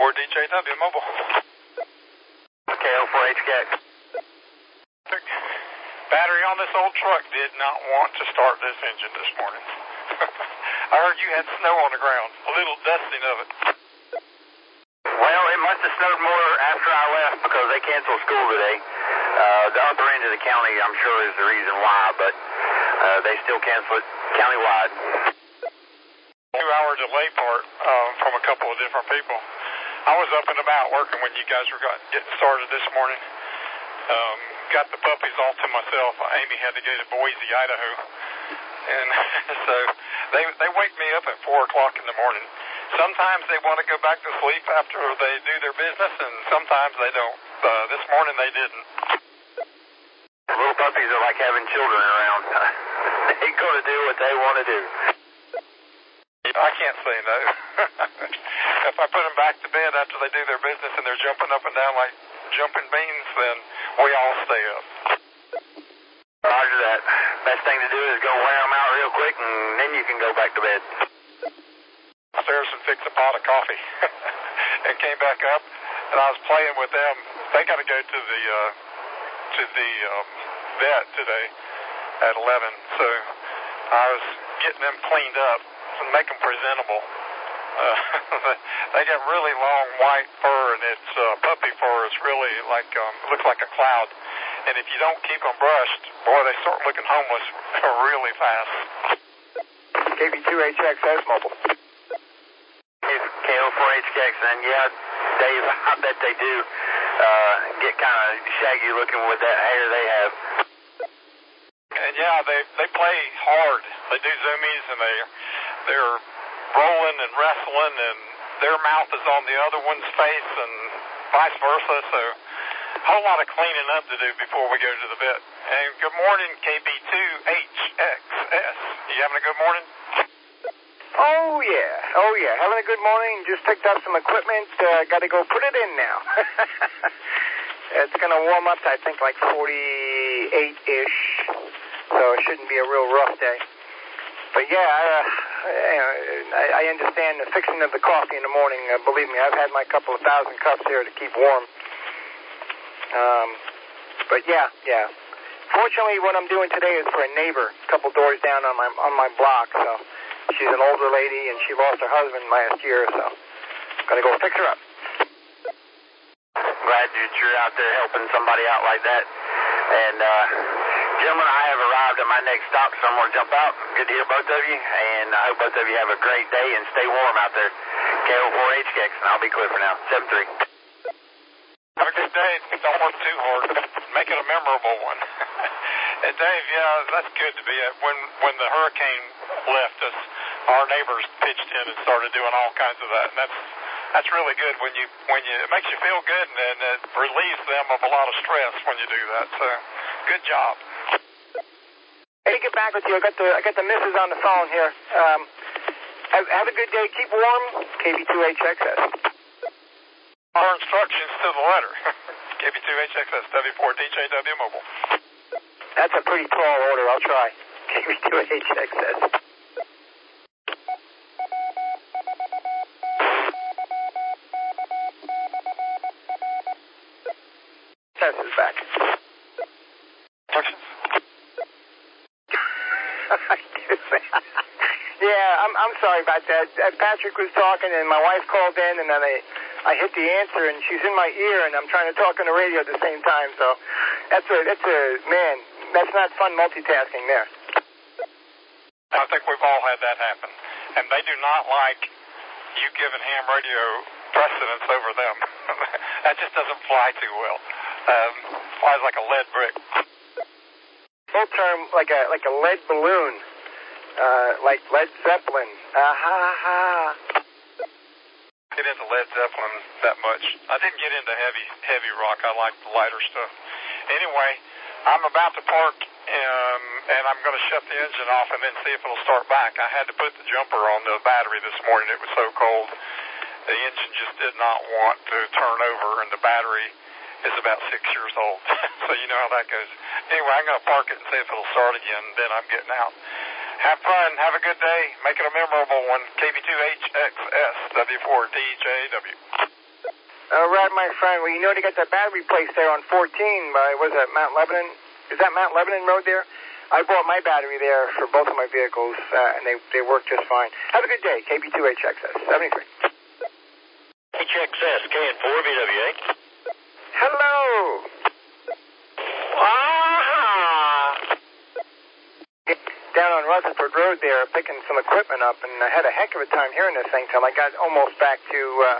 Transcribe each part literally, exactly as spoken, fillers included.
four D J W Mobile. K O four H K X. Battery on this old truck did not want to start this engine this morning. I heard you had snow on the ground, a little dusting of it. Well, it must have snowed more after I left because they canceled school today. Uh, the upper end of the county, I'm sure, is the reason why, but uh, they still cancel it countywide. Two-hour delay part um, from a couple of different people. I was up and about working when you guys were got, getting started this morning. Um, got the puppies all to myself. Amy had to go to Boise, Idaho. And so they they wake me up at four o'clock in the morning. Sometimes they want to go back to sleep after they do their business, and sometimes they don't. Uh, this morning they didn't. Little puppies are like having children around. They go to do what they want to do. I can't say no. If I put them back to bed after they do their business and they're jumping up and down like jumping beans, then we all stay up. Roger that. Best thing to do is go wear them out real quick, and then you can go back to bed. Upstairs and fixed a pot of coffee and came back up, and I was playing with them. They got to go to the uh, to the um, vet today at eleven, so I was getting them cleaned up and make them presentable. Uh, they got really long white fur, and it's uh, puppy fur. It's really like um, looks like a cloud. And if you don't keep them brushed, boy, they start looking homeless really fast. K B two H X S Mobile. K O four H K X, and yeah, Dave, I bet they do uh, get kind of shaggy looking with that hair they have. And yeah, they they play hard. They do zoomies, and they they're rolling and wrestling, and their mouth is on the other one's face, and vice versa. So a whole lot of cleaning up to do before we go to the vet. And good morning, K B two H X S. You having a good morning? Oh, yeah. Oh, yeah. Having a good morning. Just picked up some equipment. Uh, got to go put it in now. It's going to warm up to, I think, like forty-eight-ish. So it shouldn't be a real rough day. But, yeah, uh, I, I understand the fixing of the coffee in the morning. Uh, believe me, I've had my couple of thousand cups here to keep warm. Um, but, yeah, yeah. Fortunately, what I'm doing today is for a neighbor, a couple doors down on my on my block, so... She's an older lady, and she lost her husband last year, so I'm going to go fix her up. Glad that you're out there helping somebody out like that. And, uh, gentlemen, I have arrived at my next stop, so I'm going to jump out. Good to hear both of you, and I hope both of you have a great day and stay warm out there. K O four H K X, and I'll be clear for now. seven three. Have a good day. Don't work too hard. Make it a memorable one. And Dave, yeah, that's good to be at. When, when the hurricane left us, our neighbors pitched in and started doing all kinds of that, and that's that's really good when you when you it makes you feel good, and it relieves them of a lot of stress when you do that. So, good job. Hey, get back with you. I got the I got the missus on the phone here. Um, have, have a good day. Keep warm. K B two H X S. Our instructions to the letter. K B two H X S W four D J W Mobile. That's a pretty tall order. I'll try. K B two H X S. Tess is back. Instructions? Yeah, I'm I'm sorry about that. Uh, Patrick was talking, and my wife called in, and then I I hit the answer, and she's in my ear, and I'm trying to talk on the radio at the same time. So that's a that's a man. That's not fun multitasking there. I think we've all had that happen, and they do not like you giving ham radio precedence over them. That just doesn't fly too well. Um, flies like a lead brick. Full term, like a like a lead balloon, uh, like Led Zeppelin. Ah ha ha. Get into Led Zeppelin that much. I didn't get into heavy heavy rock. I like the lighter stuff. Anyway, I'm about to park, um, and I'm going to shut the engine off and then see if it'll start back. I had to put the jumper on the battery this morning. It was so cold. The engine just did not want to turn over, and the battery is about six years old. So you know how that goes. Anyway, I'm going to park it and see if it'll start again, then I'm getting out. Have fun. Have a good day. Make it a memorable one. K B two H X S W four D J W. All right, my friend. Well, you know they got that battery place there on fourteen by, what is that, Mount Lebanon? Is that Mount Lebanon Road there? I bought my battery there for both of my vehicles, uh, and they, they work just fine. Have a good day, K B two H X S, seventy-three. H X S, K N four, V W A. Hello. Ah! Down on Rutherford Road there, picking some equipment up, and I had a heck of a time hearing this thing till I got almost back to, uh,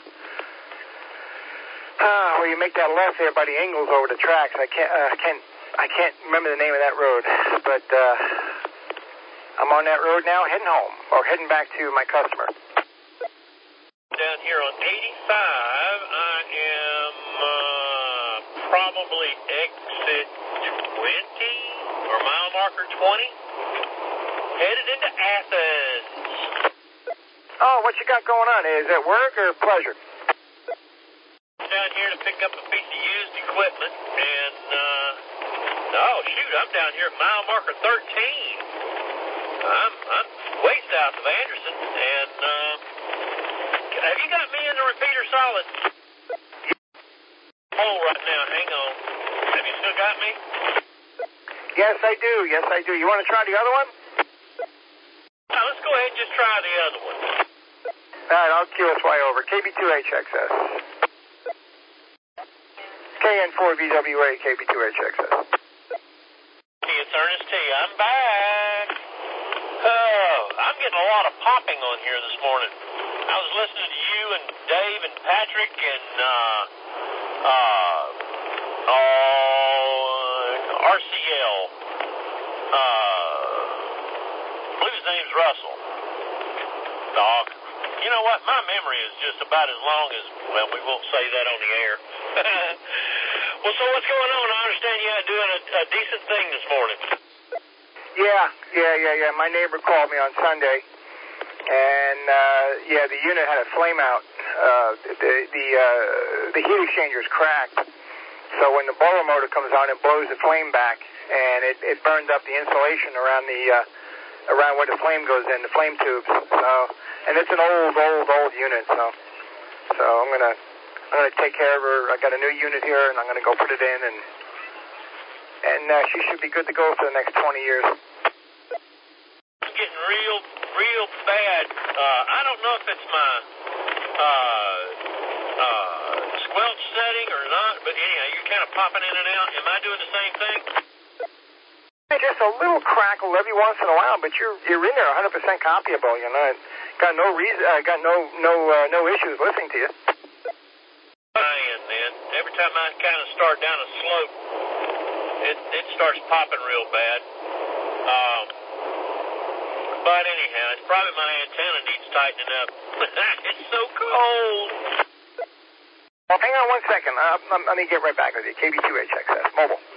uh, where you make that left there by the Ingles over the tracks. I can't, uh, can't, I can't remember the name of that road, but, uh, I'm on that road now, heading home, or heading back to my customer. Down here on eighty-five, I am, uh, probably exit twenty, or mile marker twenty. Headed into Athens. Oh, what you got going on? Is it work or pleasure? Down here to pick up a piece of used equipment, and, uh, oh, shoot, I'm down here at mile marker thirteen. I'm, I'm way south of Anderson, and, uh, have you got me in the repeater solid? Oh, right now, hang on. Have you still got me? Yes, I do. Yes, I do. You want to try the other one? Now, let's go ahead and just try the other one. All right, I'll Q S Y over. K B two H X S. K N four V W A, K B two H X S. Hey, it's Ernest T. I'm back. Oh, I'm getting a lot of popping on here this morning. I was listening to you and Dave and Patrick and, uh, uh, uh, R C L. Uh, blues name's Russell. Dog. You know what? My memory is just about as long as, well, we won't say that on the air. Well, so what's going on? I understand you are doing a, a decent thing this morning. Yeah, yeah, yeah, yeah. My neighbor called me on Sunday, and, uh, yeah, the unit had a flame out. Uh, the, the, uh, the heat exchanger's cracked. So when the boiler motor comes on, it blows the flame back, and it, it burns up the insulation around the, uh, around where the flame goes in, the flame tubes. So, and it's an old, old, old unit, so, so I'm gonna, I'm gonna take care of her. I got a new unit here, and I'm gonna go put it in, and, and, uh, she should be good to go for the next twenty years. I'm getting real, real bad. Uh, I don't know if it's my, uh, uh, squelch setting or not, but anyhow, you're kind of popping in and out. Am I doing the same thing? Just a little crackle every once in a while, but you're you're in there one hundred percent copyable. You know, got no reason, uh, got no no uh, no issues listening to you. I am, man. Every time I kind of start down a slope, it it starts popping real bad. Um, but anyhow, it's probably my antenna needs tightening up. It's so cold. Well, hang on one second. Uh, let me get right back with you. K B two H X S mobile.